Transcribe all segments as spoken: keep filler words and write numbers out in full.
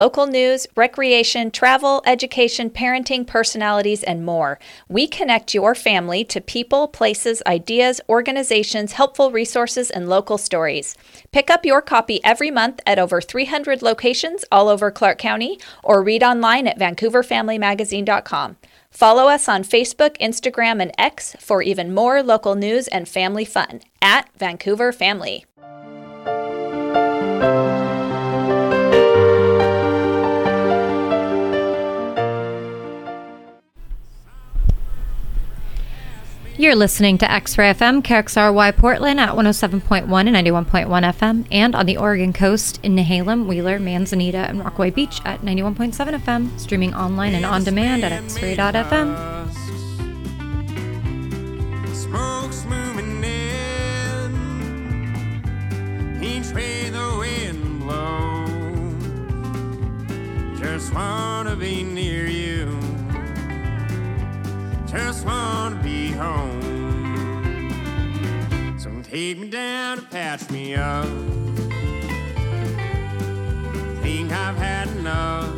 Local news, recreation, travel, education, parenting, personalities, and more. We connect your family to people, places, ideas, organizations, helpful resources, and local stories. Pick up your copy every month at over three hundred locations all over Clark County, or read online at vancouver family magazine dot com. Follow us on Facebook, Instagram, and X for even more local news and family fun at Vancouver Family. You're listening to X-Ray F M, K X R Y Portland at one oh seven point one and ninety-one point one F M, and on the Oregon coast in Nehalem, Wheeler, Manzanita, and Rockaway Beach at ninety-one point seven F M, streaming online and on demand at x ray dot f m. Smoke's moving in each way the wind blows. Just wanna be near you. Just wanna be home. So take me down and patch me up. Think I've had enough.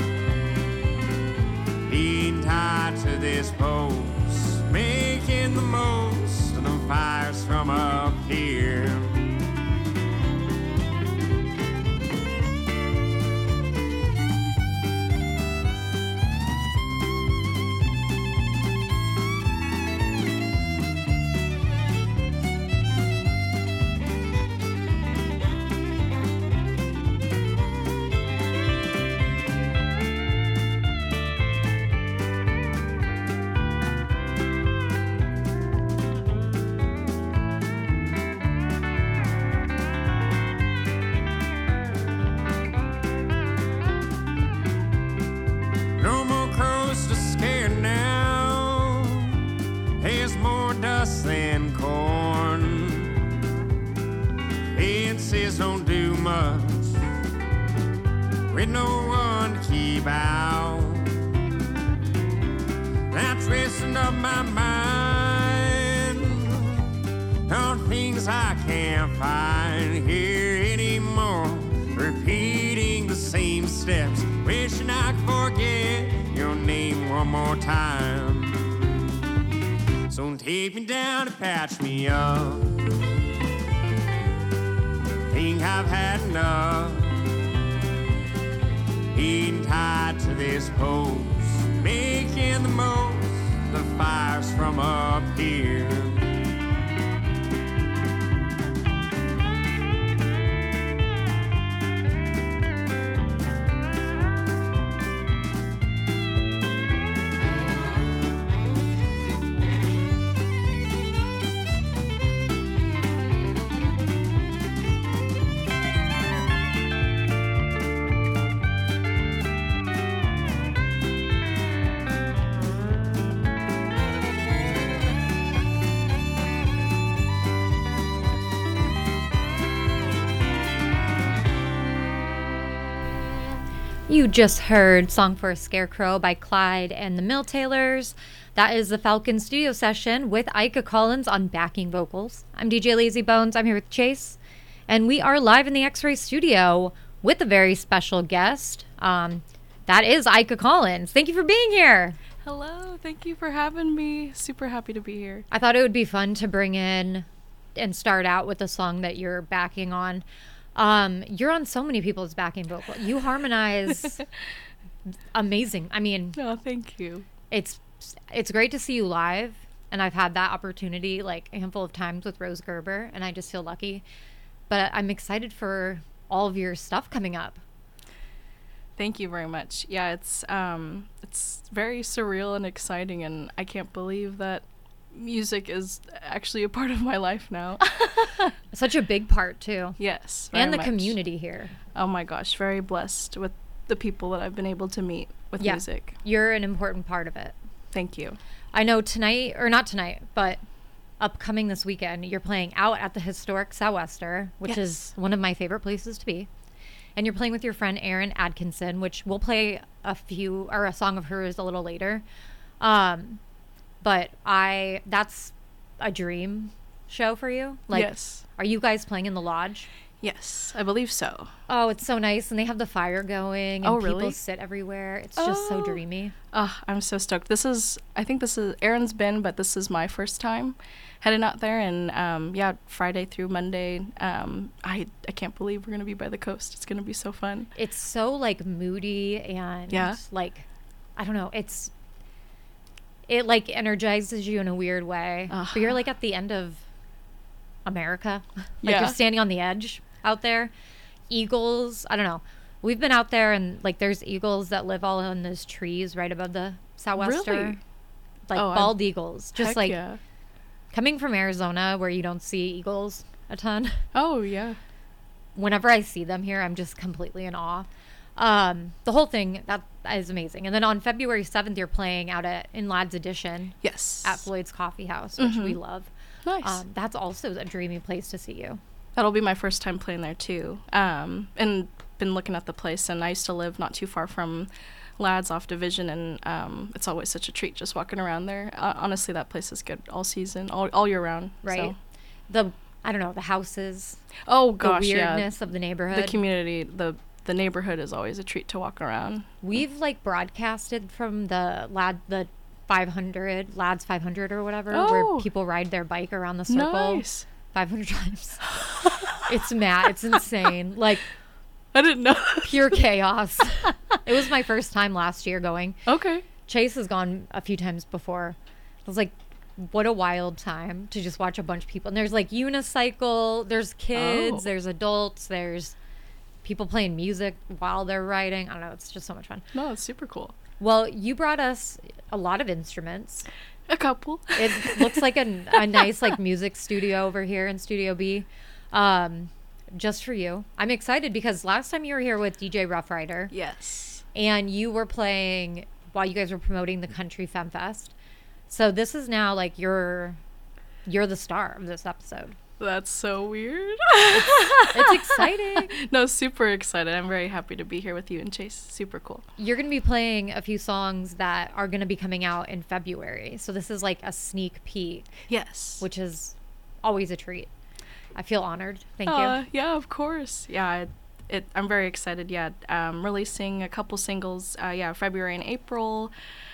Being tied to this post, making the most of the fires from up here. Than corn. Fences don't do much with no one to keep out. That's twisting up my mind on things I can't find here anymore. Repeating the same steps, wishing I could forget your name one more time. So take me down and patch me up. Think I've had enough. Being tied to this post, making the most of the fires from up here. You just heard Song for a Scarecrow by Clyde and the Mill Tailors. That is the Falcon studio session with Ika Collins on backing vocals. I'm D J Lazy Bones. I'm here with Chase. And we are live in the X-Ray studio with a very special guest. Um, that is Ika Collins. Thank you for being here. Hello. Thank you for having me. Super happy to be here. I thought it would be fun to bring in and start out with the song that you're backing on. Um, you're on so many people's backing vocal. You harmonize amazing. I mean, oh, thank you. It's it's great to see you live, and I've had that opportunity like a handful of times with Rose Gerber, and I just feel lucky. But I'm excited for all of your stuff coming up. Thank you very much. Yeah, it's um, it's very surreal and exciting, and I can't believe that music is actually a part of my life now. Such a big part too. Yes. And the much. Community here. Oh my gosh, very blessed with the people that I've been able to meet with yeah, music. You're an important part of it. Thank you. I know tonight, or not tonight, but upcoming this weekend, you're playing out at the historic Sou'wester, which yes. is one of my favorite places to be. And you're playing with your friend Erin Atkinson, which we'll play a few, or a song of hers a little later. Um, but I, that's a dream show for you? Like, yes. Are you guys playing in the lodge? Yes, I believe so. Oh, it's so nice. And they have the fire going and Oh, people really? sit everywhere. It's just so Oh. dreamy. Oh, I'm so stoked. This is, I think this is, Aaron's been, but this is my first time heading out there. And um, yeah, Friday through Monday, um, I, I can't believe we're going to be by the coast. It's going to be so fun. It's so like moody and Yeah. like, I don't know. It's, it like energizes you in a weird way. Uh-huh. But you're like at the end of America. Like Yeah. you're standing on the edge out there. Eagles, I don't know. We've been out there and like there's eagles that live all in those trees right above the sou'wester. Really? Like Oh, I- bald eagles. Just Heck like yeah. coming from Arizona where you don't see eagles a ton. Oh, yeah. Whenever I see them here, I'm just completely in awe. Um, the whole thing, that is amazing. And then on February seventh, you're playing out at in Ladd's Edition Yes. at Floyd's Coffee House, which we Mhm. love. Nice. Um, that's also a dreamy place to see you. That'll be my first time playing there too. Um, and been looking at the place, and I used to live not too far from Ladd's off Division, and um, it's always such a treat just walking around there. Uh, honestly, that place is good all season, all all year round. Right. So. The, I don't know, the houses, Oh gosh, the yeah. weirdness of the neighborhood. The community, the the neighborhood is always a treat to walk around. We've like broadcasted from the Ladd, the five hundred, Ladd's five hundred or whatever, Oh. where people ride their bike around the circle Nice. five hundred times. It's mad. It's insane. Like I didn't know. pure chaos. It was my first time last year going. Okay. Chase has gone a few times before. I was like, what a wild time to just watch a bunch of people. And there's like unicycle, there's kids, Oh. there's adults, there's people playing music while they're riding. I don't know. It's just so much fun. No, it's super cool. Well, you brought us a lot of instruments. A couple. It looks like a, a nice like music studio over here in Studio B. Um, just for you. I'm excited because last time you were here with D J Rough Rider Yes. and you were playing while you guys were promoting the Country Fem Fest. So this is now like you're you're the star of this episode. That's so weird. It's exciting. No, super excited. I'm very happy to be here with you and Chase. Super cool. You're going to be playing a few songs that are going to be coming out in February. So this is like a sneak peek, Yes. which is always a treat. I feel honored. Thank Uh, you. yeah, of course. Yeah, it, it. I'm very excited. Yeah, um, releasing a couple singles. Uh, yeah, February and April.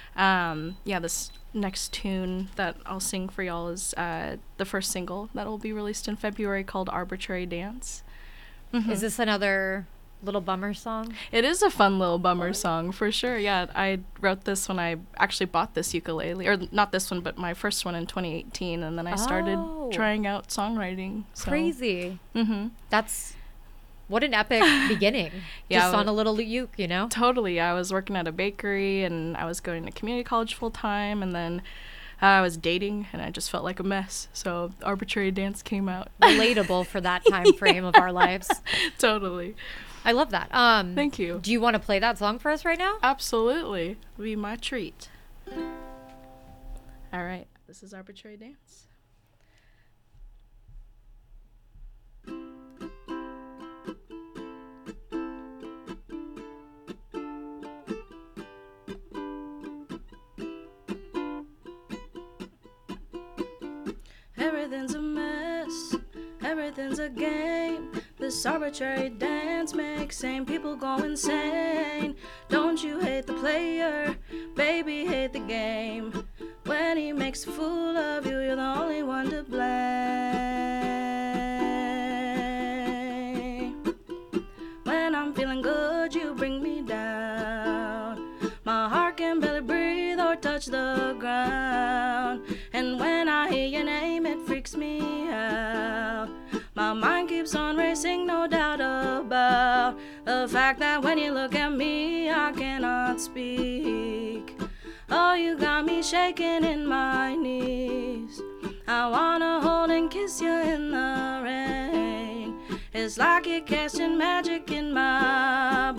Um, yeah, this next tune that I'll sing for y'all is uh, the first single that will be released in February called "Arbitrary Dance." Mhm. Is this another little bummer song? It is a fun little bummer song for sure. Yeah, I wrote this when I actually bought this ukulele, or not this one, but my first one in twenty eighteen, and then I started Oh. trying out songwriting. So. Crazy. Mm-hmm. That's what an epic beginning. Yeah, Just on w- a little uke, you know? Totally. I was working at a bakery, and I was going to community college full time, and then uh, I was dating, and I just felt like a mess. So Arbitrary Dance came out. Relatable for that time frame of our lives. Totally. I love that. Um, Thank you. Do you want to play that song for us right now? Absolutely. It'll be my treat. All right. This is Arbitrary Dance. Everything's a mess, everything's a game. This arbitrary dance makes sane people go insane. Don't you hate the player, baby, hate the game. When he makes a fool of you, you're the only one to blame. When I'm feeling good, you bring me down. My heart can barely breathe or touch the ground. And when I hear your name, it freaks me out. My mind keeps on racing, no doubt about the fact that when you look at me, I cannot speak. Oh, you got me shaking in my knees. I wanna hold and kiss you in the rain. It's like you're casting magic in my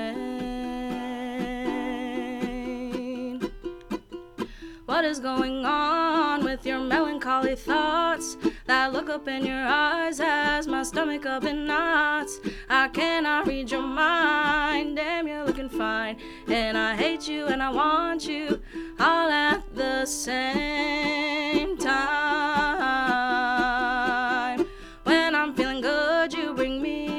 brain. What is going on with your melancholy thoughts? That look up in your eyes has my stomach up in knots. I cannot read your mind. Damn, you're looking fine. And I hate you and I want you all at the same time. When I'm feeling good, you bring me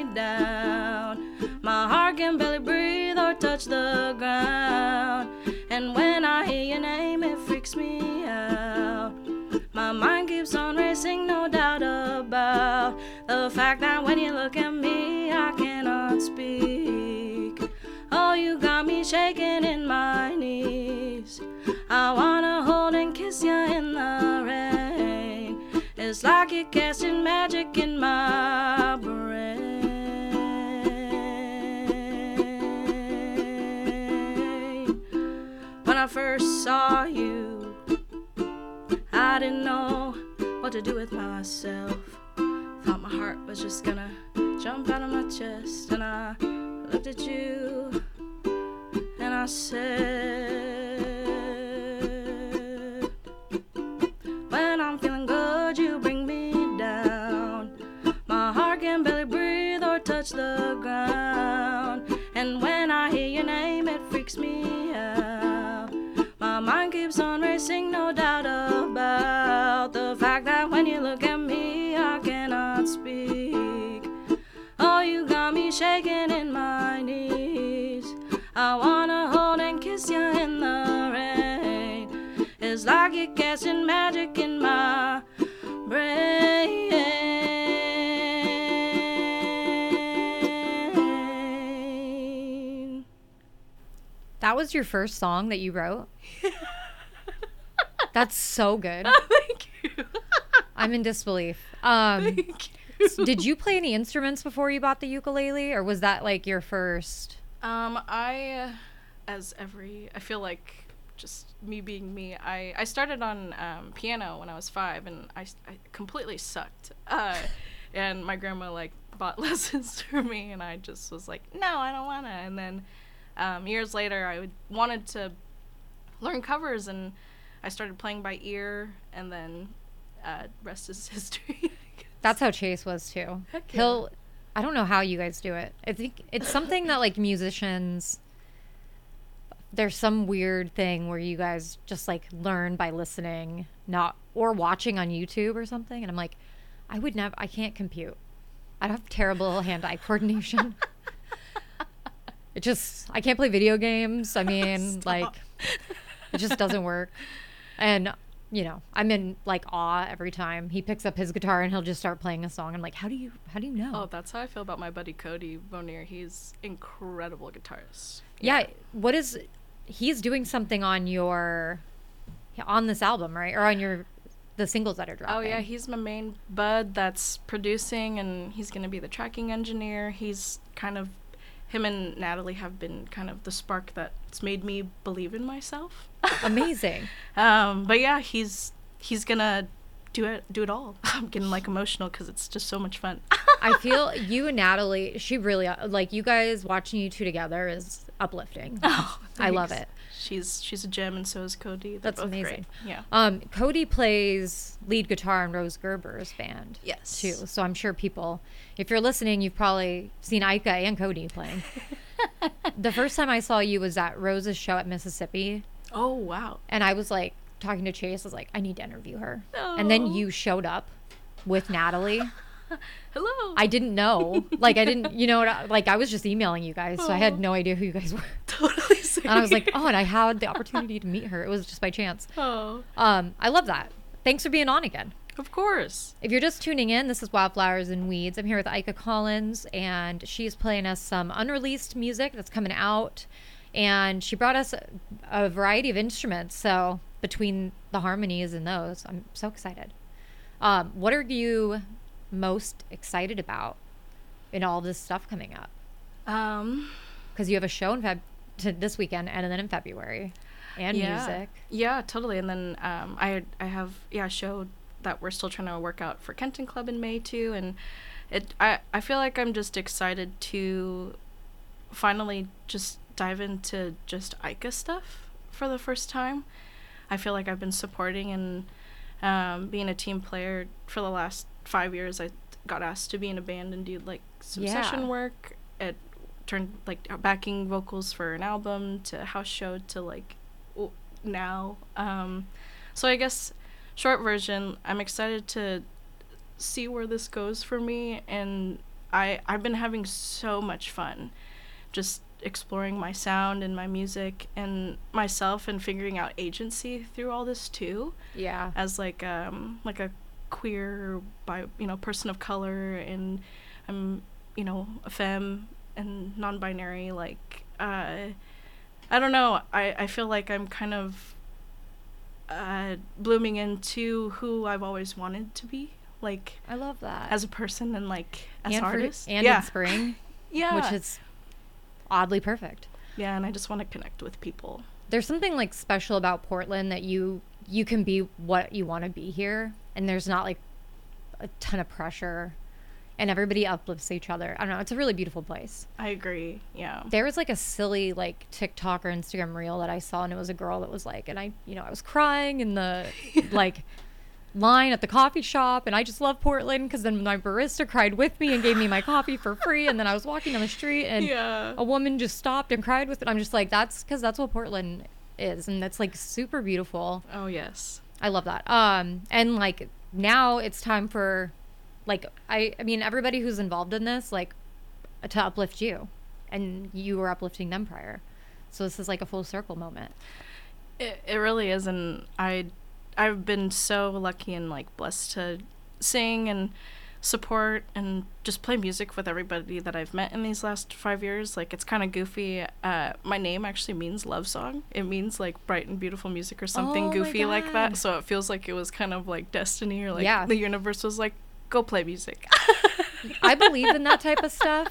touch the ground. And when I hear your name, it freaks me out. My mind keeps on racing, no doubt about the fact that when you look at me, I cannot speak. Oh, you got me shaking in my knees. I wanna hold and kiss you in the rain. It's like you're casting magic in my brain. When I first saw you, I didn't know what to do with myself. Thought my heart was just gonna jump out of my chest. And I looked at you and I said, when I'm feeling good, you bring me down. My heart can barely breathe or touch the ground. And when I hear your name, it freaks me out. My mind keeps on racing, no doubt about the fact that when you look at me, I cannot speak. Oh, you got me shaking in my knees. I wanna hold and kiss you in the rain. It's like you're casting magic in my brain. That was your first song that you wrote? That's so good. Thank you. I'm in disbelief. Um, Thank you. Did you play any instruments before you bought the ukulele, or was that like your first? Um, I, uh, as every, I feel like just me being me, I, I started on um, piano when I was five, and I, I completely sucked. Uh, and my grandma, like, bought lessons for me, and I just was like, no, I don't want to. And then um, years later, I would, wanted to learn covers, and I started playing by ear, and then uh, rest is history. That's how Chase was too. Heck yeah. He'll, I don't know how you guys do it. I think it's something that like musicians, there's some weird thing where you guys just like learn by listening, not, or watching on YouTube or something. And I'm like, I would never, I can't compute. I have terrible hand-eye coordination. It just, I can't play video games. I mean, Stop. like, it just doesn't work. And, you know, I'm in like awe every time he picks up his guitar and he'll just start playing a song. I'm like, how do you, how do you know? Oh, that's how I feel about my buddy Cody Bonnier. He's incredible guitarist. Yeah. What is, he's doing something on your, on this album, right? Or on your, the singles that are dropping. Oh, yeah. He's my main bud that's producing, and he's going to be the tracking engineer. He's kind of, him and Natalie have been kind of the spark that's made me believe in myself. Amazing. um, but yeah, he's he's gonna do it do it all. I'm getting like emotional because it's just so much fun. I feel you and Natalie, she really, like you guys watching you two together is uplifting. Oh, I love thanks. it. She's she's a gem, and so is Cody. They're That's both amazing. Great. Yeah. Um, Cody plays lead guitar in Rose Gerber's band. Yes. Too. So I'm sure people, if you're listening, you've probably seen Ika and Cody playing. The first time I saw you was at Rose's show at Mississippi. Oh wow. And I was like talking to Chase. I was like, I need to interview her. And then you showed up with Natalie. Hello. I didn't know. Like I didn't, you know, what I- like I was just emailing you guys, so I had no idea who you guys were. Totally. Serious. And I was like, oh, and I had the opportunity to meet her. It was just by chance. Oh. Um, I love that. Thanks for being on again. Of course. If you're just tuning in, this is Wildflowers and Weeds. I'm here with Ika Collins, and she's playing us some unreleased music that's coming out. And she brought us a, a variety of instruments. So between the harmonies and those, I'm so excited. Um, what are you most excited about in all this stuff coming up? Um. Because you have a show in Feb to this weekend, and then in February, and yeah. music. Yeah, totally. And then um, I I have yeah a show that we're still trying to work out for Kenton Club in May too, and it I I feel like I'm just excited to finally just dive into just Ika stuff for the first time. I feel like I've been supporting and um, being a team player for the last five years. I got asked to be in a band and do like some Yeah. session work. It turned like backing vocals for an album to house show to like w- now. Um, so I guess short version, I'm excited to see where this goes for me, and I I've been having so much fun just exploring my sound and my music and myself and figuring out agency through all this too. Yeah. As like um like a queer by you know person of color, and I'm you know a femme and non-binary. Like uh, I don't know. I I feel like I'm kind of uh blooming into who I've always wanted to be. Like I love that. as a person and like as and an for- artist. and yeah. in spring, yeah. which is oddly perfect. Yeah, and I just want to connect with people. There's something like special about Portland that you you can be what you want to be here, and there's not like a ton of pressure, and everybody uplifts each other. I don't know, it's a really beautiful place. I agree. Yeah. There was like a silly like TikTok or Instagram reel that I saw, and it was a girl that was like, and I you know I was crying in the like line at the coffee shop, and I just love Portland because then my barista cried with me and gave me my coffee for free, and then I was walking down the street and Yeah. a woman just stopped and cried with it. I'm just like, that's because that's what Portland is, and that's like super beautiful. Oh yes. I love that. Um and like now it's time for like I I mean everybody who's involved in this, like, to uplift you, and you were uplifting them prior, so this is like a full circle moment. It it really is, and I I've been so lucky and like blessed to sing and support and just play music with everybody that I've met in these last five years. Like, it's kind of goofy. Uh, my name actually means love song. It means like bright and beautiful music or something Oh my goofy like God. that. So it feels like it was kind of like destiny, or like Yeah. the universe was like, go play music. I believe in that type of stuff,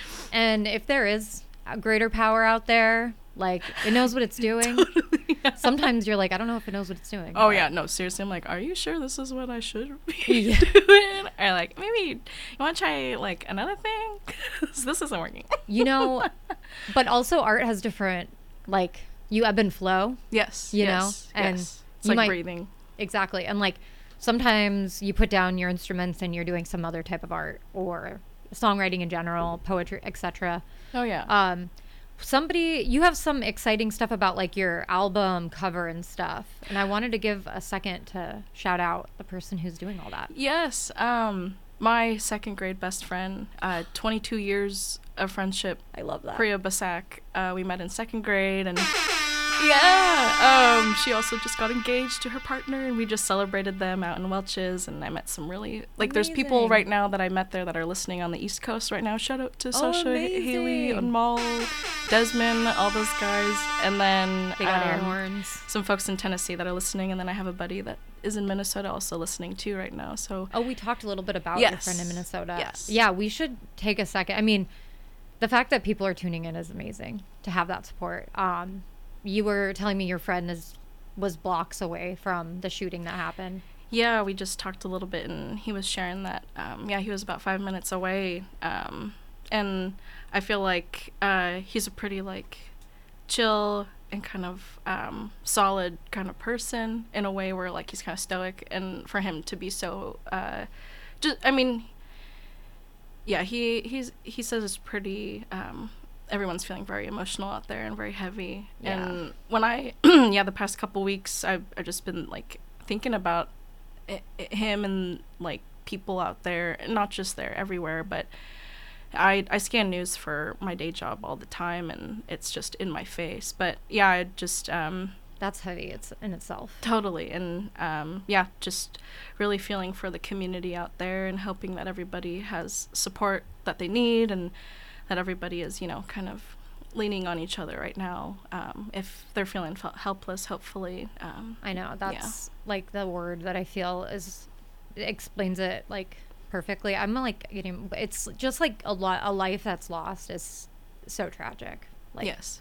and if there is a greater power out there, like, it knows what it's doing. Yeah. Sometimes you're like, I don't know if it knows what it's doing. Oh but- yeah, no, seriously, I'm like, are you sure this is what I should be Yeah. doing? Or like, maybe you want to try like another thing? 'Cause this isn't working. You know, but also art has different, like, you ebb and flow. Yes, You know, yes, and yes. It's you like might- breathing. Exactly. And like sometimes you put down your instruments and you're doing some other type of art or songwriting in general, poetry, et cetera. Oh yeah. Um, somebody, you have some exciting stuff about like your album cover and stuff, and I wanted to give a second to shout out the person who's doing all that. Yes, um, my second grade best friend, uh, twenty-two years of friendship, I love that. Priya Basak. Uh, we met in second grade, and yeah, um, she also just got engaged to her partner, and we just celebrated them out in Welch's, and I met some really, like, there's people Amazing. right now that I met there that are listening on the East Coast right now. Shout out to Oh, Sasha, Haley, amazing. and Mal, Desmond, all those guys, and then They got air um, horns. some folks in Tennessee that are listening, and then I have a buddy that is in Minnesota also listening too right now. So Oh, we talked a little bit about your Yes. friend in Minnesota. Yes. Yeah, we should take a second. I mean, the fact that people are tuning in is amazing to have that support. Um, you were telling me your friend is was blocks away from the shooting that happened. yeah, we just talked a little bit, and he was sharing that um, yeah, he was about five minutes away, um, and I feel like uh, he's a pretty like chill and kind of um, solid kind of person in a way where like he's kind of stoic, and for him to be so uh, just I mean yeah, he he's he says it's pretty um, everyone's feeling very emotional out there and very heavy. Yeah. And when I yeah, the past couple weeks I've, I've just been like thinking about I- I- him and like people out there, not just there, everywhere, but I I scan news for my day job all the time, and it's just in my face. But yeah, I just um That's heavy. It's in itself. totally, and um yeah, just really feeling for the community out there and hoping that everybody has support that they need, and that everybody is, you know, kind of leaning on each other right now. Um, if they're feeling fel- helpless, hopefully. Um, I know that's like the word that I feel is it explains it like perfectly. I'm like getting. It's just like a lot. A life that's lost is so tragic. Like, yes,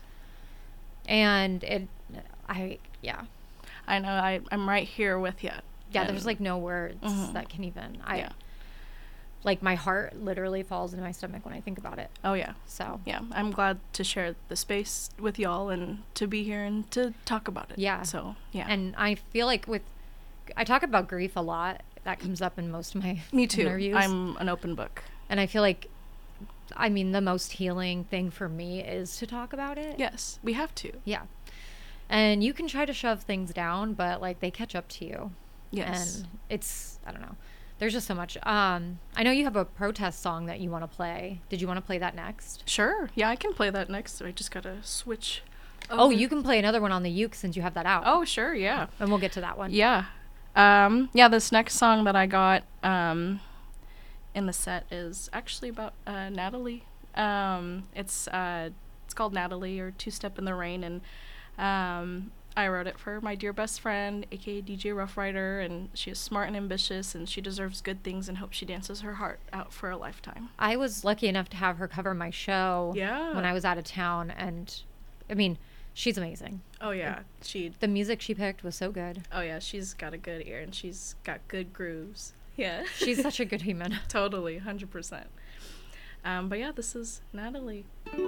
and it. I yeah. I know. I I'm right here with you. Yeah, there's like no words Mhm. that can even. I Yeah. like my heart literally falls into my stomach when I think about it. Oh yeah. So Yeah, I'm glad to share the space with y'all and to be here and to talk about it. Yeah. So yeah. and I feel like with I talk about grief a lot. That comes up in most of my me too. interviews. I'm an open book. and I feel like, I mean, the most healing thing for me is to talk about it. Yes, we have to. Yeah. And you can try to shove things down, but like they catch up to you. Yes. And it's, I don't know. There's just so much. Um, I know you have a protest song that you want to play. Did you want to play that next? Sure. Yeah, I can play that next. I just gotta switch. Oh, over. you can play another one on the uke since you have that out. Oh, sure. Yeah. And we'll get to that one. Yeah. Um, yeah, this next song that I got um, in the set is actually about uh, Natalie. Um, it's uh, it's called Natalie, or Two Step in the Rain, and um, I wrote it for my dear best friend, aka D J Rough Rider, and she is smart and ambitious, and she deserves good things, and hope she dances her heart out for a lifetime. I was lucky enough to have her cover my show Yeah. when I was out of town, and I mean, she's amazing. Oh yeah, she. The music she picked was so good. Oh yeah, she's got a good ear, and she's got good grooves. Yeah. She's such a good human. Totally, one hundred percent. Um, but yeah, this is Natalie.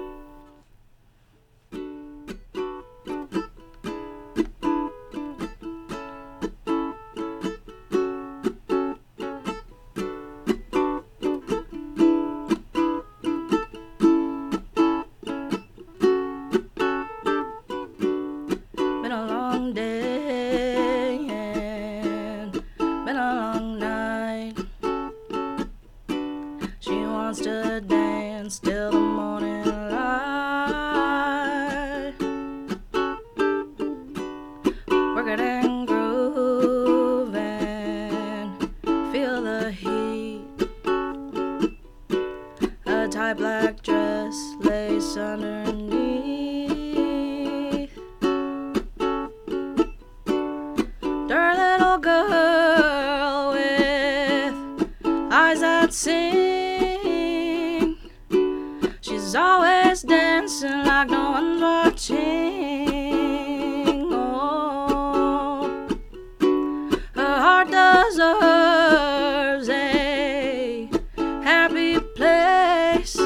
Been a long day and been a long night. She wants to dance till the morning light. Work it and groove and feel the heat. A tight black dress, lace underneath. Dirty little girl with eyes that sing. She's always dancing like no one's watching. Oh, her heart deserves a happy place.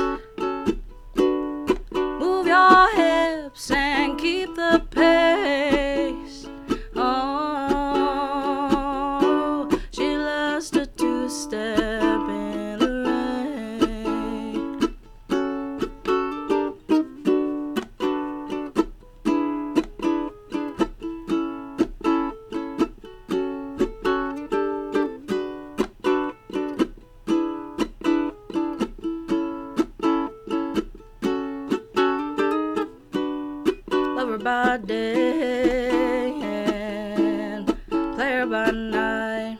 Move your hips and keep the pace. Oh, she loves to two-step in the rain. Love her by day and play her by night.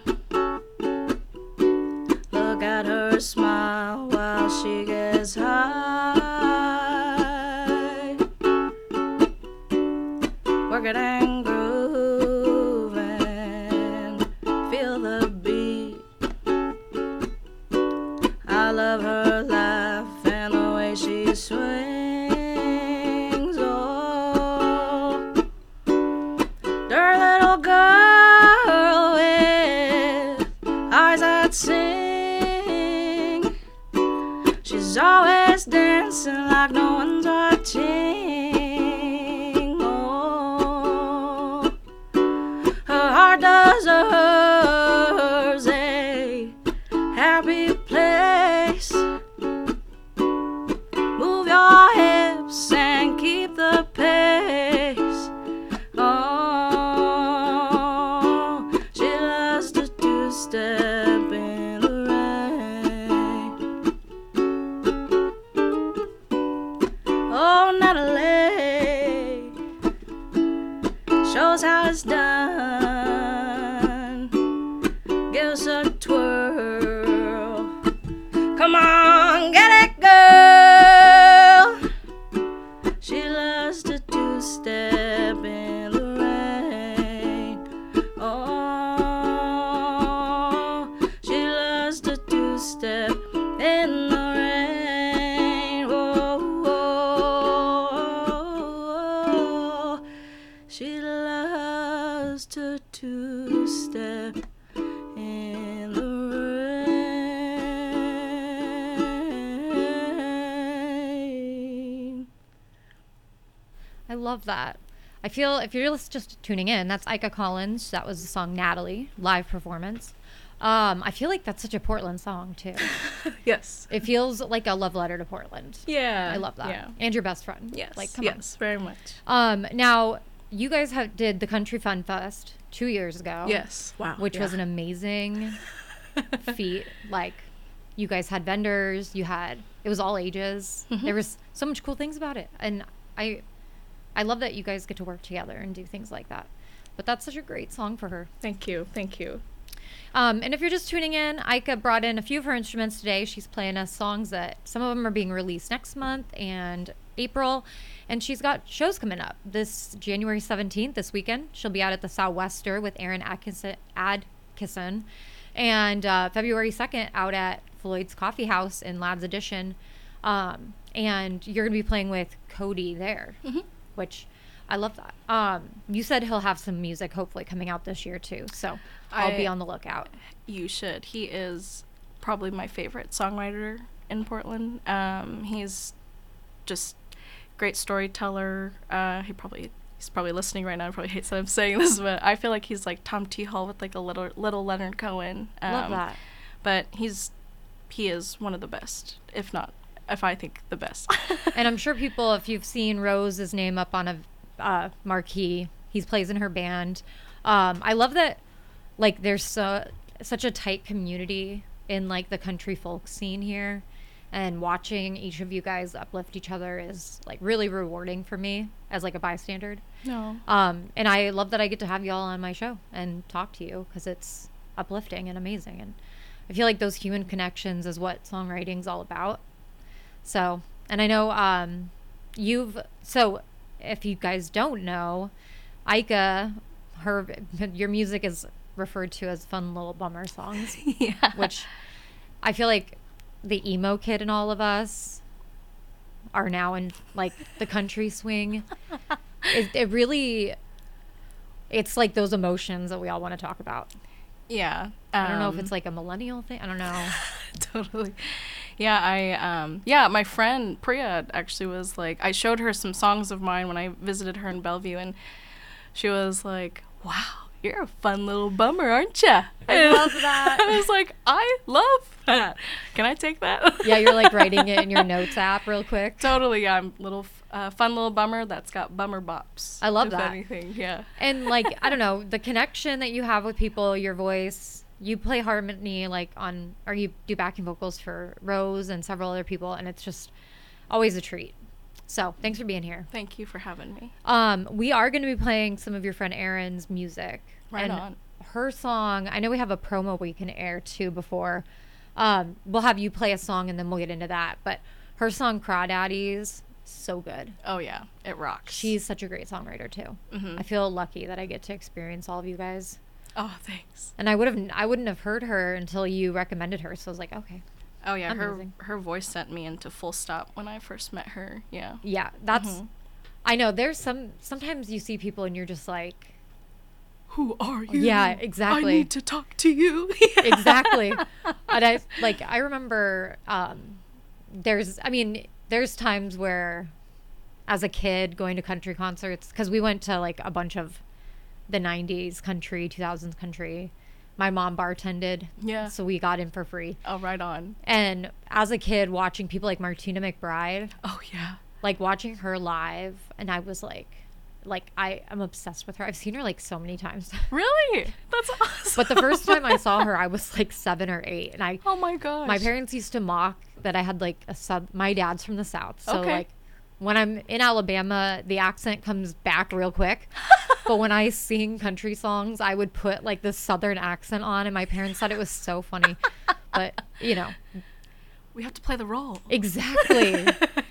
Look at her smile while she gets high. Work it and groove and feel the beat. I love her laugh and the way she swings. Oh, dirty little girl with eyes that sing. She's always dancing like no one's watching. Oh, her heart deserves a happy place. Move your hips and keep the pace. Oh, she loves to two-step in the rain. Oh, Natalie shows how it's done. Give us a twirl. Come on, get it, girl. She loves to two-step in the rain. Oh, she loves to two-step in the rain. Whoa, whoa. She loves to two-step in the rain. I love that. I feel if you're just tuning in, that's Ika Collins. That was the song Natalie, live performance. Um, I feel like that's such a Portland song too. Yes. It feels like a love letter to Portland. Yeah. I love that. Yeah. And your best friend. Yes. Like, come yes, very much. on. Um, now you guys have did the Country Fun Fest two years ago. Yes. Wow. Which yeah. was an amazing feat. Like, you guys had vendors, you had, it was all ages. Mm-hmm. There was so much cool things about it. And I, I love that you guys get to work together and do things like that. But that's such a great song for her. Thank you. Thank you. Um, and if you're just tuning in, Aika brought in a few of her instruments today. She's playing us songs that some of them are being released next month and April. And she's got shows coming up this January seventeenth, this weekend. She'll be out at the Southwester with Aaron Atkinson, Adkisson. And uh, February second out at Floyd's Coffee House in Ladd's Edition. Um, and you're going to be playing with Cody there, mm-hmm. which I love that. Um, you said he'll have some music hopefully coming out this year too. So I'll I, be on the lookout. You should. He is probably my favorite songwriter in Portland. Um, he's just great storyteller. Uh, he probably he's probably listening right now. He probably hates that I'm saying this, but I feel like he's like Tom T. Hall with like a little little Leonard Cohen. Um, love that. But he's he is one of the best, if not, if I think the best. And I'm sure people, if you've seen Rose's name up on a uh, marquee, he plays in her band. Um, I love that, like, there's so such a tight community in like the country folk scene here, and watching each of you guys uplift each other is like really rewarding for me as like a bystander. No. Um, and I love that I get to have y'all on my show and talk to you because it's uplifting and amazing. And I feel like those human connections is what songwriting's all about. So, and I know um, you've, so if you guys don't know, Aika, her, your music is referred to as fun little bummer songs. Yeah. Which I feel like the emo kid in all of us are now in like the country swing. it, it really, it's like those emotions that we all want to talk about. Yeah. Um, I don't know if it's like a millennial thing. I don't know. Totally. Yeah, I, um, yeah, my friend Priya actually was like, I showed her some songs of mine when I visited her in Bellevue, and she was like, wow, you're a fun little bummer, aren't you? I love that. I was like, I love that. Can I take that? Yeah, you're like writing it in your notes app real quick. Totally. Yeah, I'm little uh, fun little bummer that's got bummer bops. I love if that. anything, yeah. And like, I don't know, the connection that you have with people, your voice, you play harmony like on, or you do backing vocals for Rose and several other people, and it's just always a treat. So thanks for being here. Thank you for having me. Um, we are going to be playing some of your friend Erin's music. Right and on. Her song, I know we have a promo we can air too before. Um, we'll have you play a song and then we'll get into that. But her song Crawdaddies, so good. Oh yeah, it rocks. She's such a great songwriter too. Mm-hmm. I feel lucky that I get to experience all of you guys. Oh, thanks. And I would have, I wouldn't have heard her until you recommended her. So I was like, okay. Oh yeah, Amazing. her her voice sent me into Full Stop when I first met her. Yeah. Yeah, that's. Mm-hmm. I know there's some. Sometimes you see people and you're just like, who are you? Yeah, exactly. I need to talk to you. Exactly. And I like. I remember. Um, there's. I mean, there's times where, as a kid, going to country concerts, because we went to like a bunch of the nineties country, two thousands country. My mom bartended. Yeah. So we got in for free. Oh, right on. And as a kid, watching people like Martina McBride. Oh, yeah. Like watching her live. And I was like, like, I am obsessed with her. I've seen her like so many times. Really? That's awesome. But the first time I saw her, I was like seven or eight. And I, oh my gosh. My parents used to mock that I had like a sub, my dad's from the South. So okay. like when I'm in Alabama, the accent comes back real quick. But when I sing country songs, I would put like this Southern accent on, and my parents thought it was so funny. But, you know. We have to play the role. Exactly.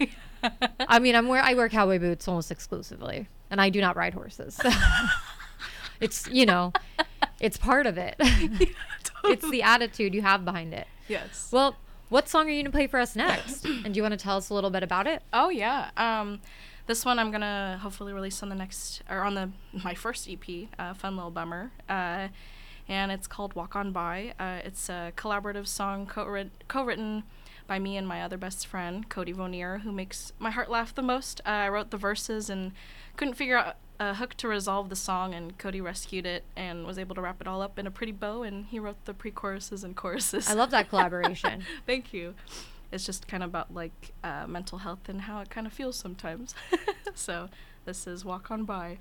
I mean, I'm wear I wear cowboy boots almost exclusively, and I do not ride horses. So it's, you know, it's part of it. Yeah, totally. It's the attitude you have behind it. Yes. Well, what song are you going to play for us next? And do you want to tell us a little bit about it? Oh, yeah. Um, this one I'm going to hopefully release on the next, or on the my first E P, uh, Fun Little Bummer. Uh, and it's called Walk On By. Uh, it's a collaborative song co-writ- co-written by me and my other best friend, Cody Vonier, who makes my heart laugh the most. Uh, I wrote the verses and couldn't figure out a hook to resolve the song, and Cody rescued it and was able to wrap it all up in a pretty bow, and he wrote the pre-choruses and choruses. I love that collaboration. Thank you. It's just kind of about like uh, mental health and how it kind of feels sometimes. So this is Walk On By.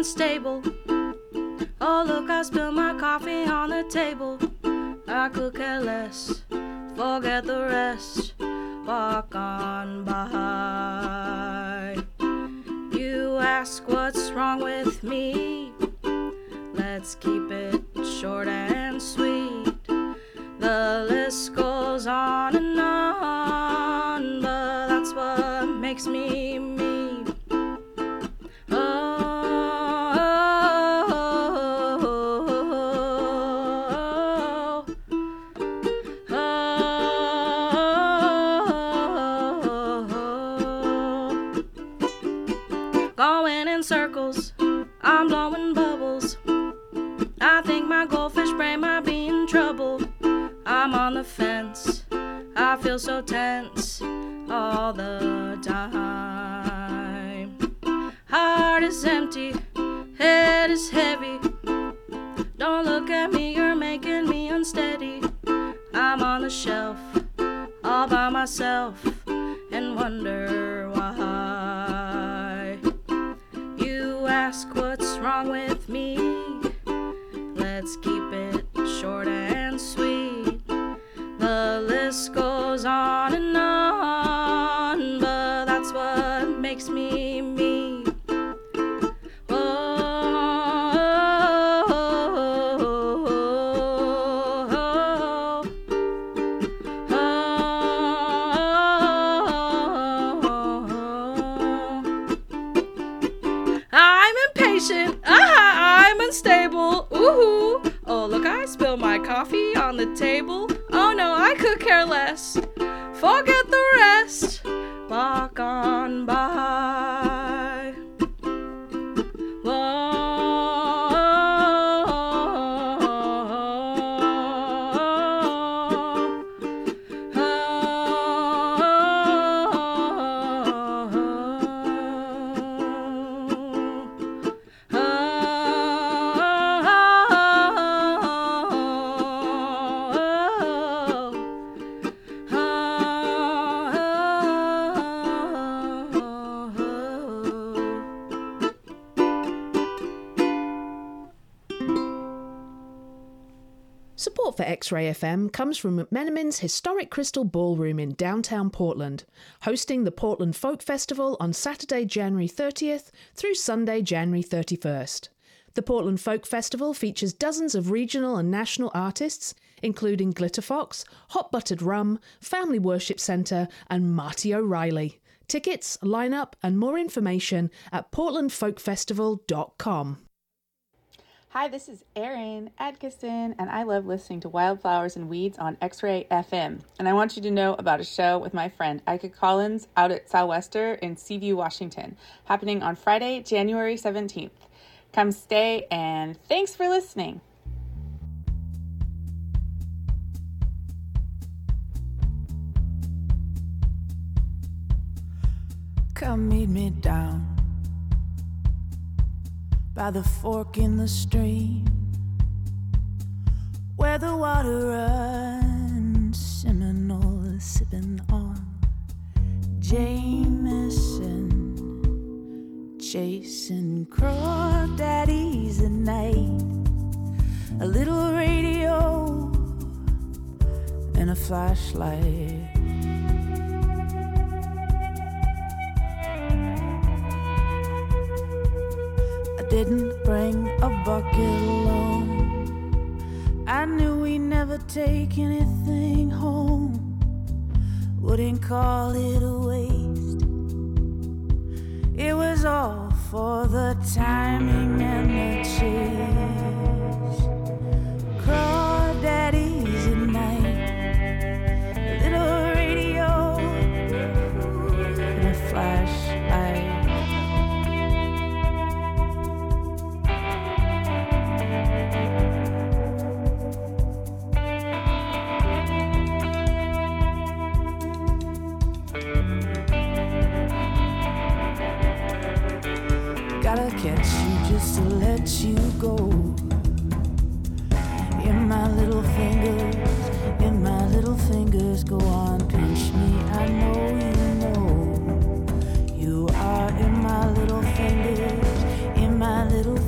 unstable. Oh, look, I spilled my coffee on the table. I could care less, forget the rest, walk on by. You ask what's wrong with me, let's keep it short and sweet. The list goes on and on, but that's what makes me me. Oh, oh, oh, oh, oh. Going in circles, I'm blowing bubbles. I think my goldfish brain might be in trouble. I'm on the fence, I feel so tense all the time. Heart is empty, head is heavy. Don't look at me, you're making me unsteady. I'm on the shelf, all by myself, and wonder why. You ask what's wrong with me, let's keep it short and sweet. The list goes on and on, but that's what makes me me. Oh, oh, oh, oh. I'm impatient, ah, I'm unstable, ooh. Oh, look, I spilled my coffee on the table. Oh no, I could care less, forget the rest, walk on by. Whoa. Support for X-Ray F M comes from McMenamin's historic Crystal Ballroom in downtown Portland, hosting the Portland Folk Festival on Saturday, January thirtieth through Sunday, January thirty-first. The Portland Folk Festival features dozens of regional and national artists, including Glitter Fox, Hot Buttered Rum, Family Worship Centre, and Marty O'Reilly. Tickets, lineup, and more information at portland folk festival dot com. Hi, this is Erin Atkinson, and I love listening to Wildflowers and Weeds on X-Ray F M. And I want you to know about a show with my friend Ika Collins out at Southwester in Seaview, Washington, happening on Friday, January seventeenth. Come stay, and thanks for listening. Come meet me down by the fork in the stream, where the water runs, Seminole is sipping on Jameson, chasing crawdaddies at night, a little radio and a flashlight. Didn't bring a bucket alone. I knew we'd never take anything home. Wouldn't call it a waste. It was all for the timing and the chase. Crawdaddies at night, a little radio and a flashlight. Catch you just to let you go. In my little fingers, in my little fingers, go on, pinch me. I know you know you are in my little fingers, in my little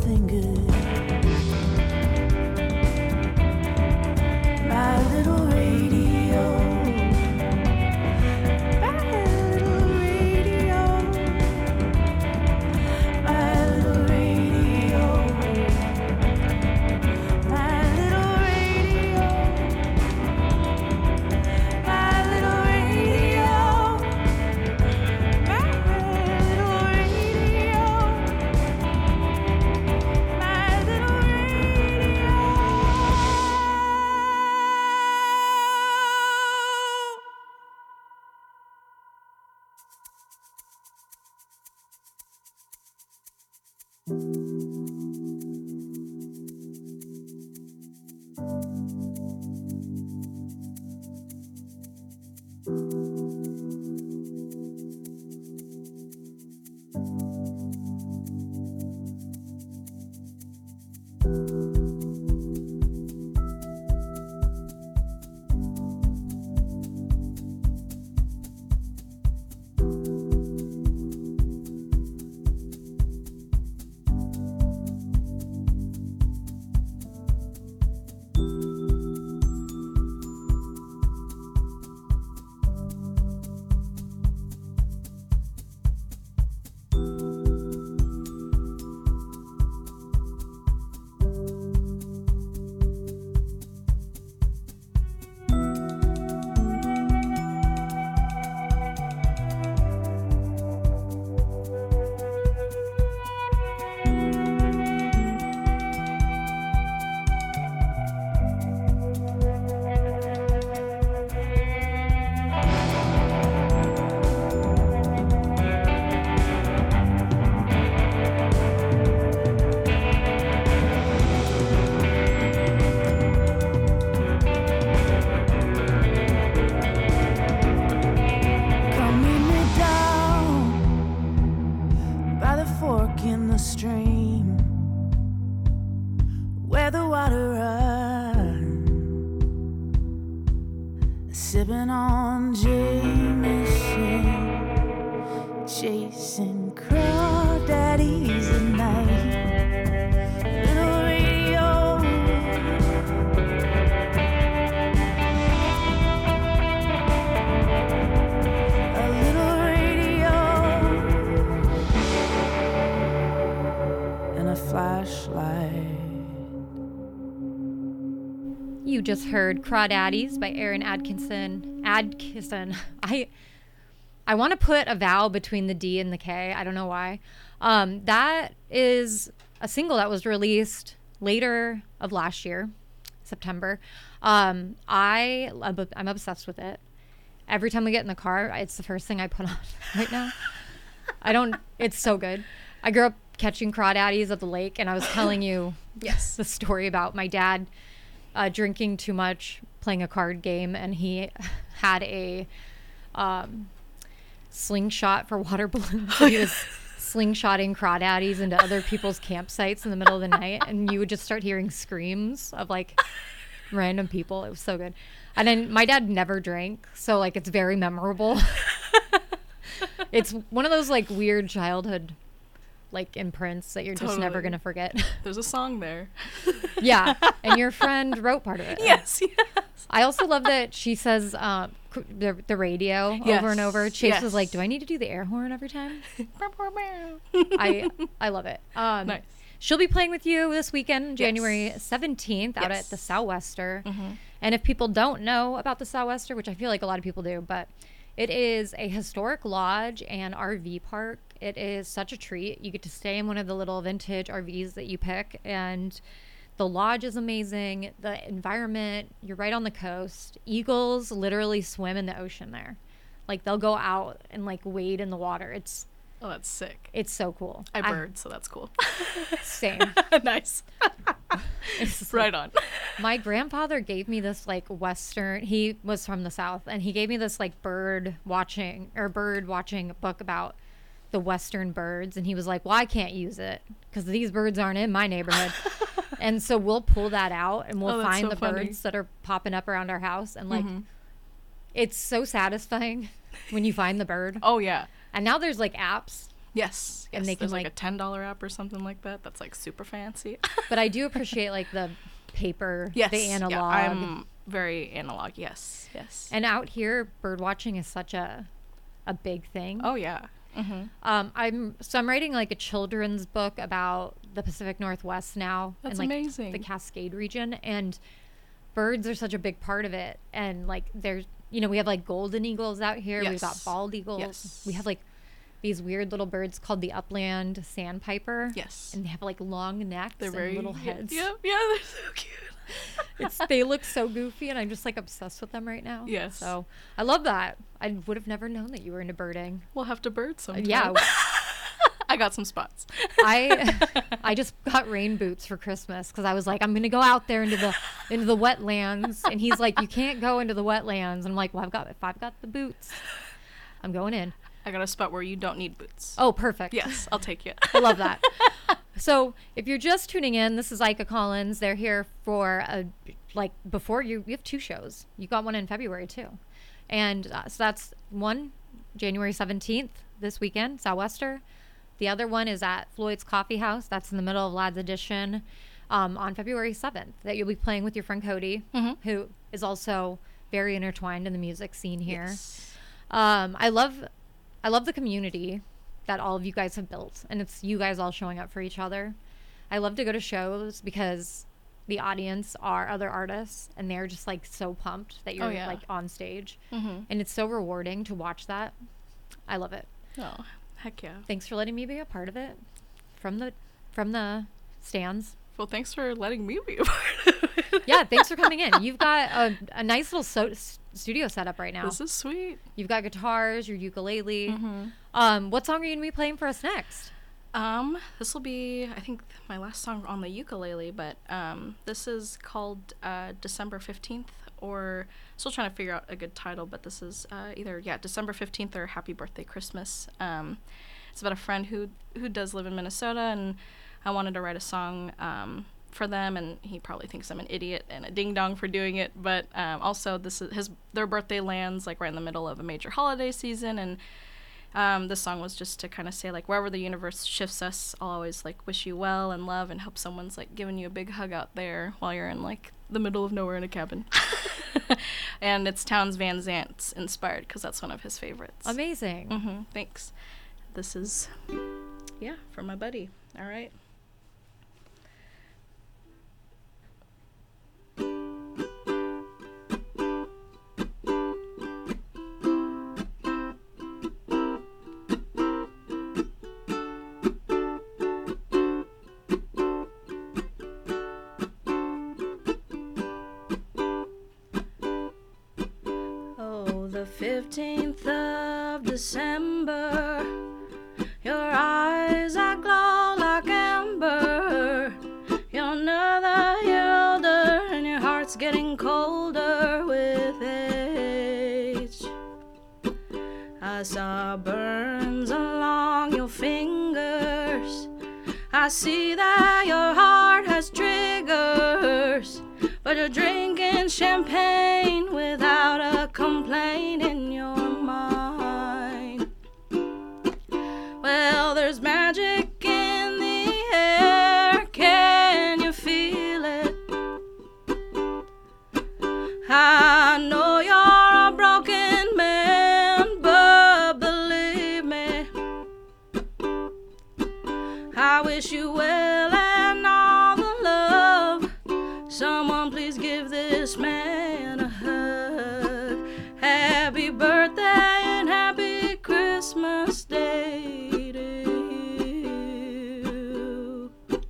Come meet me down by the fork in the stream where the water runs, sipping on Jameson, chasing crawdaddies at night. Little radio, a little radio, and a flashlight. You just heard Crawdaddies by Aaron Atkinson. Adkisson. I I want to put a vowel between the D and the K. I don't know why. Um, that is a single that was released later of last year, September. Um, I I'm obsessed with it. Every time we get in the car, it's the first thing I put on right now. I don't. It's so good. I grew up catching crawdaddies at the lake, and I was telling you Yes. the story about my dad uh, drinking too much, playing a card game, and he had a um, slingshot for water balloons. So he was slingshotting crawdaddies into other people's campsites in the middle of the night, and you would just start hearing screams of like random people. It was so good. And then my dad never drank, so like it's very memorable. It's one of those like weird childhood like imprints that you're just never Totally. gonna forget. There's a song there. Yeah, and your friend wrote part of it. Yes, yes. I also love that she says um, c- the the radio over and over. Yes, Chase was yes. like, "Do I need to do the air horn every time?" I I love it. Um, Nice. She'll be playing with you this weekend, January seventeenth, out Yes. at the Sou'wester. Mm-hmm. And if people don't know about the Sou'wester, which I feel like a lot of people do, but it is a historic lodge and R V park. It is such a treat. You get to stay in one of the little vintage R Vs that you pick, and the lodge is amazing. The environment, you're right on the coast. Eagles literally swim in the ocean there. Like they'll go out and like wade in the water. It's Oh, that's sick. it's so cool. I bird, so that's cool. Same. Nice. It's just Right like- on. My grandfather gave me this like Western, he was from the South, and he gave me this like bird watching or bird watching book about the Western birds. And he was like, well, I can't use it because these birds aren't in my neighborhood. And so we'll pull that out and we'll Oh, that's find so the funny. birds that are popping up around our house. And like, Mm-hmm. it's so satisfying when you find the bird. Oh, yeah. And now there's like apps, Yes. And yes. they can, There's like, like- a ten dollar app or something like that. That's like super fancy. but I do appreciate like the paper, Yes. the analog. Yeah, I'm very analog. Yes. Yes. And out here, bird watching is such a a big thing. Oh, yeah. Mm-hmm. Um, I'm so I'm writing like a children's book about the Pacific Northwest now, That's and like amazing. the Cascade region, and birds are such a big part of it. And like there's, you know, we have like golden eagles out here. We've got Yes. bald eagles. Yes. We have like these weird little birds called the upland sandpiper. Yes. And they have like long necks They're and very little yeah, heads. Yeah, yeah, they're so cute. It's they look so goofy, and I'm just like obsessed with them right now. Yes. So I love that. I would have never known that you were into birding. We'll have to bird sometime. Yeah. I got some spots. I I just got rain boots for Christmas because I was like, I'm gonna go out there into the into the wetlands, and he's like, you can't go into the wetlands. And I'm like, well, I've got if I've got the boots, I'm going in. I got a spot where you don't need boots. Oh, perfect. Yes, I'll take you. I love that. So if you're just tuning in, this is Ika Collins. They're here for a, like before you, you have two shows. You got one in February too. And uh, so that's one January seventeenth this weekend, Southwester. The other one is at Floyd's Coffee House. That's in the middle of Lads Edition um, on February seventh that you'll be playing with your friend Cody, Mm-hmm. who is also very intertwined in the music scene here. Yes. Um, I love, I love the community that all of you guys have built, and it's you guys all showing up for each other. I love to go to shows because the audience are other artists, and they're just like so pumped that you're Oh, yeah. like on stage, Mm-hmm. and it's so rewarding to watch that. I love it. Oh, heck yeah. Thanks for letting me be a part of it from the from the stands. Well, thanks for letting me be a part of it. Yeah, thanks for coming in. You've got a, a nice little so- s- studio setup right now. This is sweet. You've got guitars, your ukulele. Mm-hmm. Um, what song are you gonna be playing for us next? Um, this will be, I think, my last song on the ukulele, but um, this is called uh, December fifteenth, or still trying to figure out a good title, but this is uh, either, yeah, December fifteenth or Happy Birthday Christmas. Um, it's about a friend who who does live in Minnesota, and I wanted to write a song um, for them, and he probably thinks I'm an idiot and a ding-dong for doing it, but um, also this is his their birthday lands like right in the middle of a major holiday season, and Um, this song was just to kind of say, like, wherever the universe shifts us, I'll always, like, wish you well and love and hope someone's, like, giving you a big hug out there while you're in, like, the middle of nowhere in a cabin. And it's Townes Van Zandt inspired because that's one of his favorites. Amazing. Mm-hmm. Thanks. This is, yeah, from my buddy. All right. Oh, the fifteenth of December, your eyes are glow like amber. You're another year older, and your heart's getting colder with age. I saw burns along your fingers. I see that your heart has triggers, but you're drinking champagne without a complaint in your mind. Well, there's magic in the air, can you feel it? I know you're a broken man, but believe me, I wish you well and all the love. Someone please give this man a hug. Happy birthday and happy Christmas Day to you.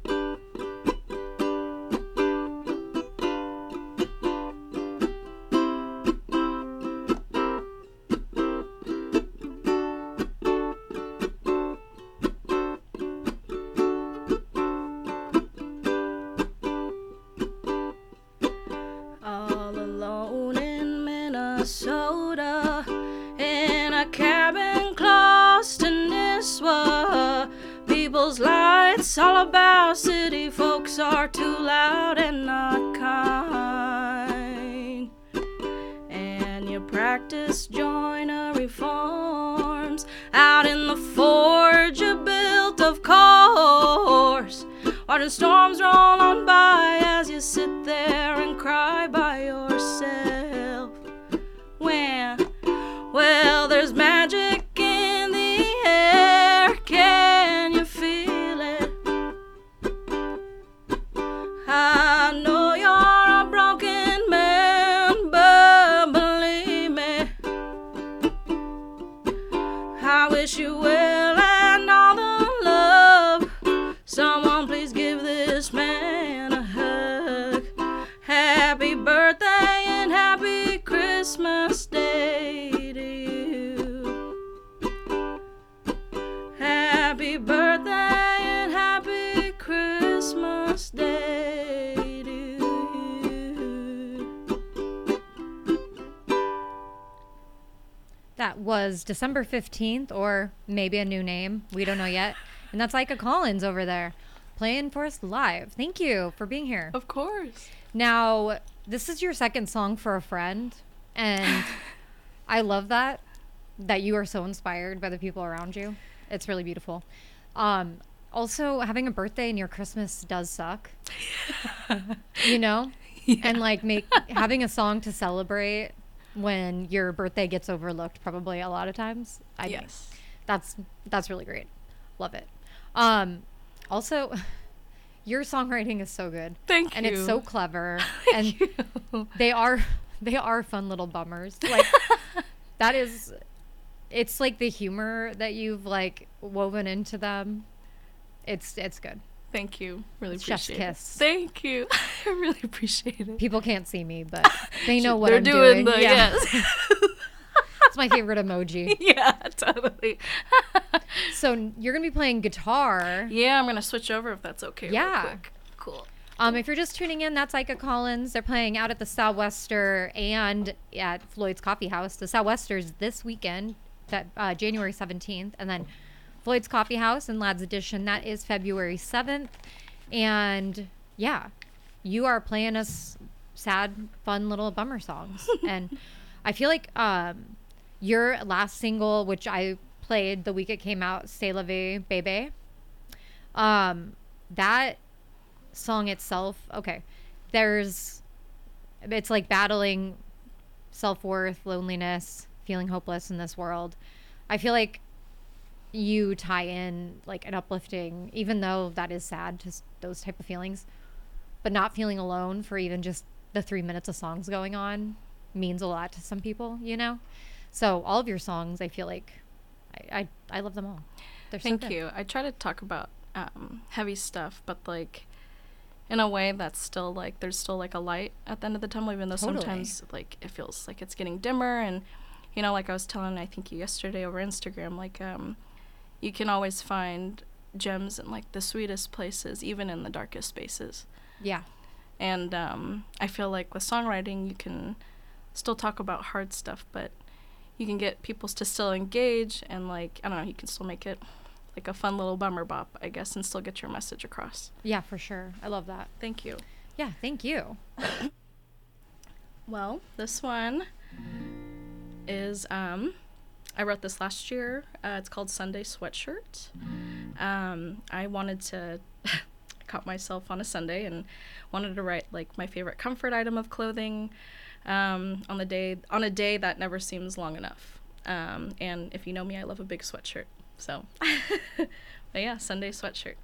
All alone in Minnesota, in a cabin close to Nisswa. People's lights all about, city folks are too loud and not kind. And you practice joinery forms out in the forge you built, of course. Watching storms roll on by as you sit there and cry by yourself. When, well, there's magic in the air, can you feel it? I know you're a broken man, but believe me, I wish you well and all the love. Someone please give this man a hug. Happy birthday and happy Christmas Day to you. Happy birthday and happy Christmas Day to you. That was December fifteenth, or maybe a new name. We don't know yet. And that's Ika Collins over there. playing for us live. Thank you for being here. Of course. Now, this is your second song for a friend, and I love that, that you are so inspired by the people around you. It's really beautiful. Um, also, having a birthday near Christmas does suck, you know? Yeah. And like make having a song to celebrate when your birthday gets overlooked probably a lot of times. I yes. think that's that's really great. Love it. Um, also, your songwriting is so good. Thank and you. And it's so clever. Thank and you. they are they are fun little bummers. Like that is it's like the humor that you've like woven into them. It's it's good. Thank you. Really it's appreciate chef's it. kiss. Thank you. I really appreciate it. People can't see me, but they know what They're I'm doing. doing. The, yeah. Yes. It's my favorite emoji. Yeah, totally. So you're gonna be playing guitar. Yeah, I'm gonna switch over if that's okay. Yeah. Real quick. Cool. Um, if you're just tuning in, that's Ica Collins. They're playing out at the Southwester and at Floyd's Coffee House. The Southwester's this weekend, that uh, January seventeenth, and then Floyd's Coffee House and Lads Edition, that is February seventh. And yeah, you are playing us sad, fun little bummer songs. And I feel like um, your last single, which I played the week it came out, C'est la vie, bébé, um, that song itself, okay, there's, it's like battling self-worth, loneliness, feeling hopeless in this world. I feel like you tie in like an uplifting, even though that is sad, just those type of feelings, but not feeling alone for even just the three minutes of songs going on means a lot to some people, you know? So all of your songs, I feel like I I, I love them all. They're Thank so good. you. I try to talk about um, heavy stuff, but like in a way that's still like there's still like a light at the end of the tunnel, even though Totally. sometimes like it feels like it's getting dimmer. And you know, like I was telling I think you yesterday over Instagram, like um you can always find gems in like the sweetest places, even in the darkest spaces. Yeah. And um I feel like with songwriting you can still talk about hard stuff, but you can get people to still engage, and like I don't know, you can still make it like a fun little bummer bop, I guess, and still get your message across. Yeah, for sure. I love that. Thank you. Yeah, thank you. Well, this one is um I wrote this last year. Uh, it's called Sunday Sweatshirt. Um, I wanted to I caught myself on a Sunday and wanted to write like my favorite comfort item of clothing um, on the day on a day that never seems long enough. Um, and if you know me, I love a big sweatshirt. So, but yeah, Sunday Sweatshirt.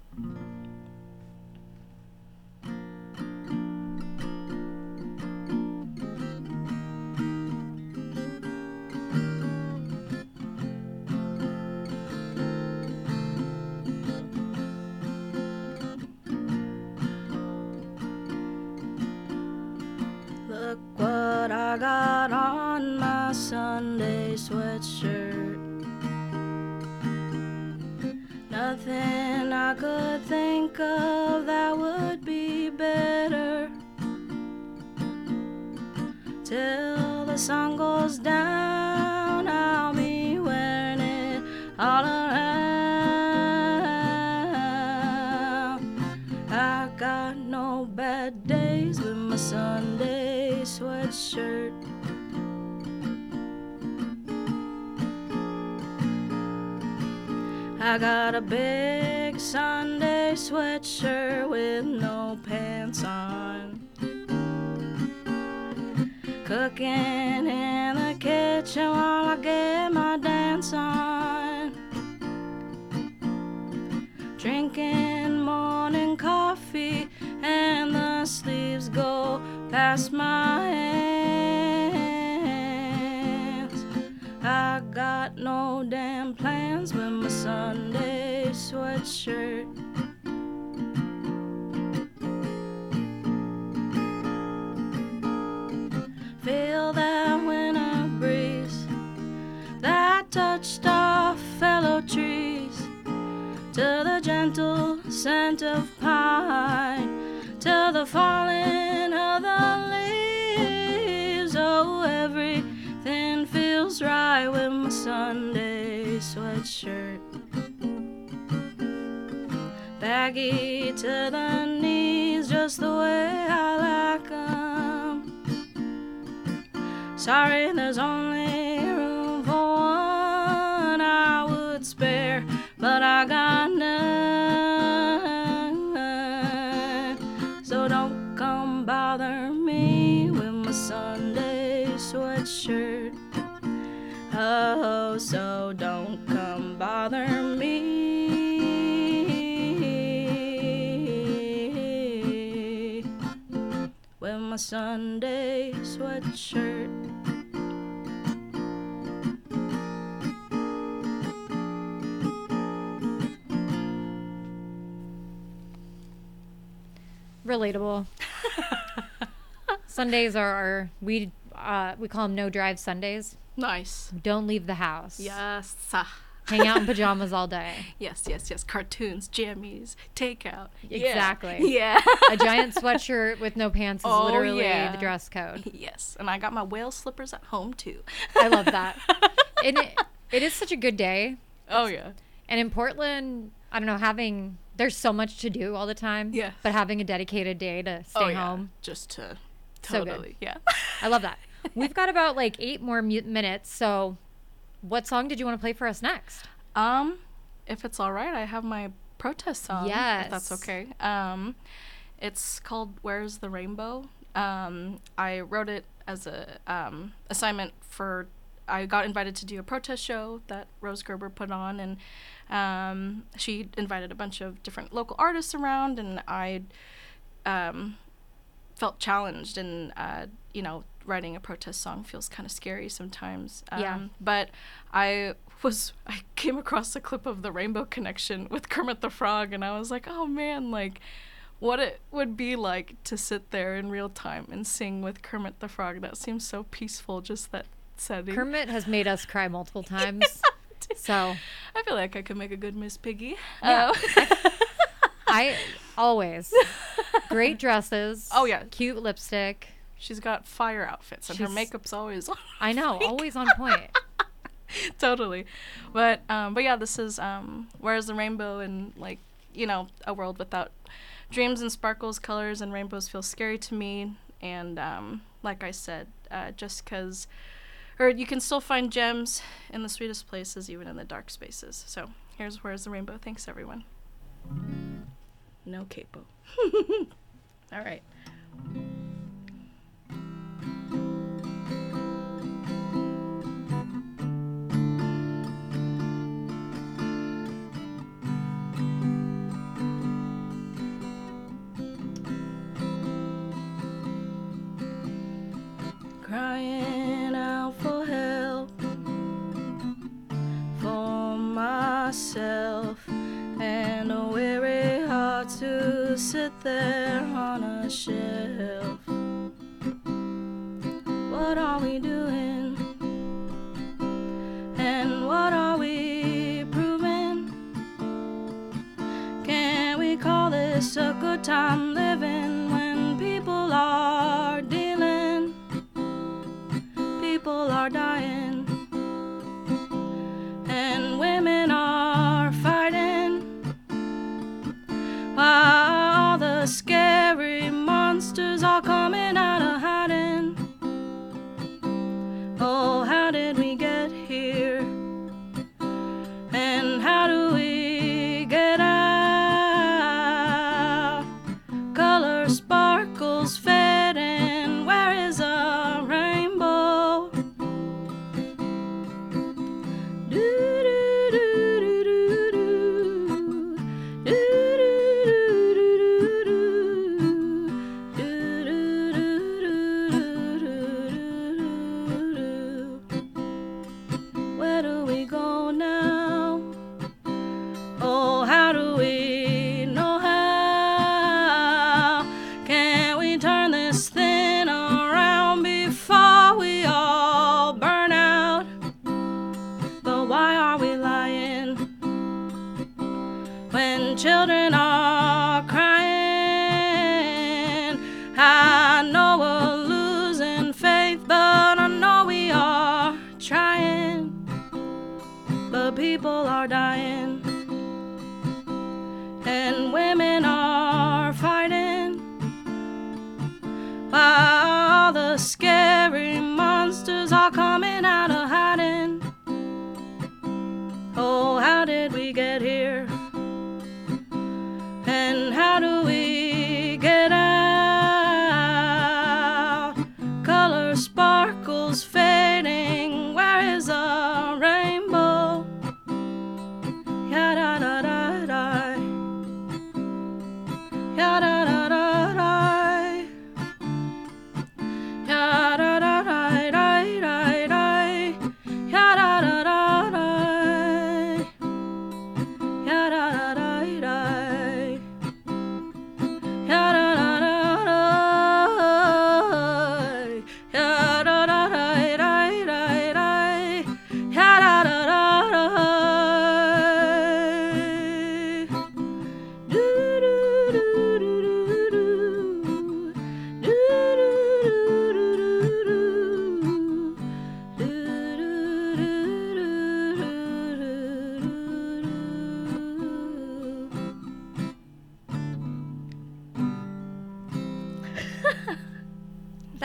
Look what I got on my Sunday sweatshirt. Nothing I could think of that would be better. Till the sun goes down, I'll be wearing it all around. I got no bad days with my Sunday sweatshirt. I got a big Sunday sweatshirt with no pants on. Cooking in the kitchen while I get my dance on. Drinking morning coffee and the sleeves go past my hands. I got no damn plans with my Sunday sweatshirt. Feel that winter breeze that touched our fellow trees, to the gentle scent of pine, to the falling of the leaves. Oh, everything feels right with my Sunday sweatshirt. Back baggy to the knees, just the way I like 'em. Sorry, there's only room for one I would spare, but I got none. So don't come bother me with my Sunday sweatshirt. Oh, so don't come bother me with my Sunday sweatshirt. Relatable. Sundays are our, we uh we call them no drive Sundays. Nice. Don't leave the house. Yes. Hang out in pajamas all day. Yes, yes, yes. Cartoons, jammies, takeout. Exactly. Yeah. A giant sweatshirt with no pants is Oh, literally yeah. the dress code. Yes, and I got my whale slippers at home too. I love that. And it, it is such a good day. Oh yeah. And in Portland, I don't know, having, there's so much to do all the time. Yeah. But having a dedicated day to stay oh, yeah. home. Just to So good. totally, yeah. I love that. We've got about like eight more mu- minutes. So what song did you want to play for us next? Um, if it's all right, I have my protest song. Yes. If that's okay. Um, it's called "Where's the Rainbow." Um, I wrote it as a um assignment for. I got invited to do a protest show that Rose Gerber put on, and um, she invited a bunch of different local artists around, and I um felt challenged, and uh, you know, writing a protest song feels kind of scary sometimes. Um, Yeah. But I was, I came across a clip of the Rainbow Connection with Kermit the Frog, and I was like, oh man, like, what it would be like to sit there in real time and sing with Kermit the Frog. That seems so peaceful, just that setting. Kermit has made us cry multiple times. So I feel like I could make a good Miss Piggy. Yeah. Uh, I always great dresses. Oh, yeah. Cute lipstick. she's got fire outfits, and her She's- makeup's always on. I know, always on point. Totally. But um but yeah, this is um Where's the Rainbow, and like, you know, a world without dreams and sparkles, colors, and rainbows feels scary to me. And um like I said, uh just because, or you can still find gems in the sweetest places, even in the dark spaces. So here's Where's the Rainbow. Thanks everyone. No capo. All right. Crying out for help for myself, and a weary heart to sit there on a shelf. What are we doing? And what are we proving? Can we call this a good time living when people are dealing? People are dying, and women are fighting, while all the scary monsters are coming out of hiding. Oh, how did we get here? And how do we get out?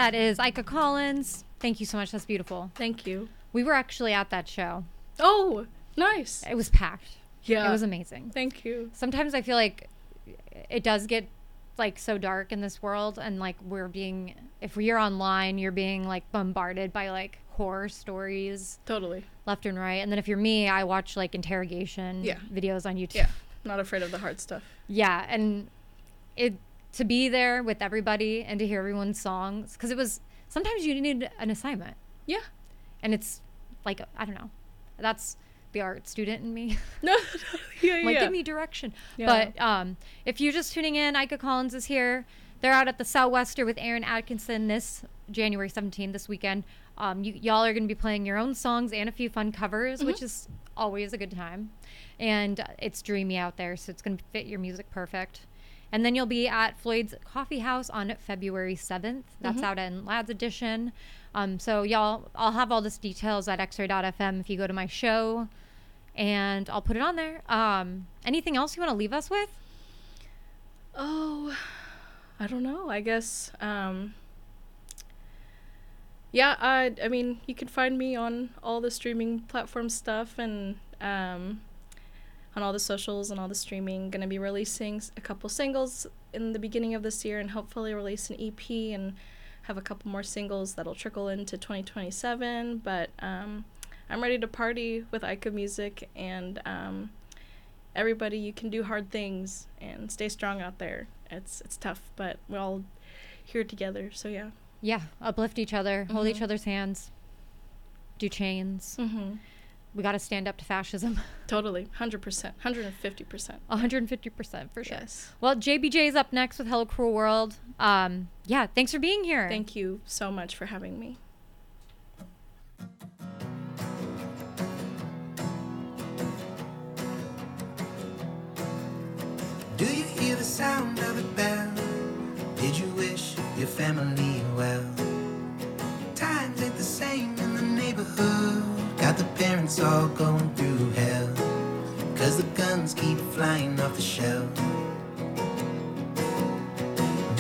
That is Ika Collins. Thank you so much. That's beautiful. Thank you. We were actually at that show. Oh, nice. It was packed. Yeah. It was amazing. Thank you. Sometimes I feel like it does get like so dark in this world, and like we're being, if you're online, you're being like bombarded by like horror stories. Totally. Left and right. And then if you're me, I watch like interrogation yeah. videos on YouTube. Yeah. Not afraid of the hard stuff. Yeah. And it, to be there with everybody and to hear everyone's songs, because it was, sometimes you need an assignment. Yeah. And it's like, I don't know, that's the art student in me. No, yeah, like, yeah. give me direction. Yeah. But um, if you're just tuning in, Ika Collins is here. They're out at the Southwester with Aaron Atkinson this January seventeenth, this weekend. Um, you, y'all are going to be playing your own songs and a few fun covers, mm-hmm. which is always a good time. And uh, it's dreamy out there, so it's going to fit your music perfect. And then you'll be at Floyd's Coffee House on February seventh. That's mm-hmm. out in Lads Edition. Um, so y'all, I'll have all this details at x ray dot f m if you go to my show, and I'll put it on there. Um, anything else you want to leave us with? Oh, I don't know. I guess, um, yeah, I, I mean, you can find me on all the streaming platform stuff and um, on all the socials and all the streaming. Going to be releasing a couple singles in the beginning of this year and hopefully release an E P and have a couple more singles that'll trickle into twenty twenty-seven. But um, I'm ready to party with Ika music, and um, everybody, you can do hard things and stay strong out there. It's it's tough, but we're all here together, so yeah. Yeah, uplift each other, mm-hmm. hold each other's hands, do chains. Mm-hmm. We got to stand up to fascism. Totally, one hundred percent, one hundred fifty percent. one hundred fifty percent for sure. Yes. Well, J B J is up next with Hello Cruel World. Um, yeah, thanks for being here. Thank you so much for having me. Do you hear the sound of a bell? Did you wish your family well? Times ain't the same in the neighborhood. Got the parents all going through hell, 'cause the guns keep flying off the shelves.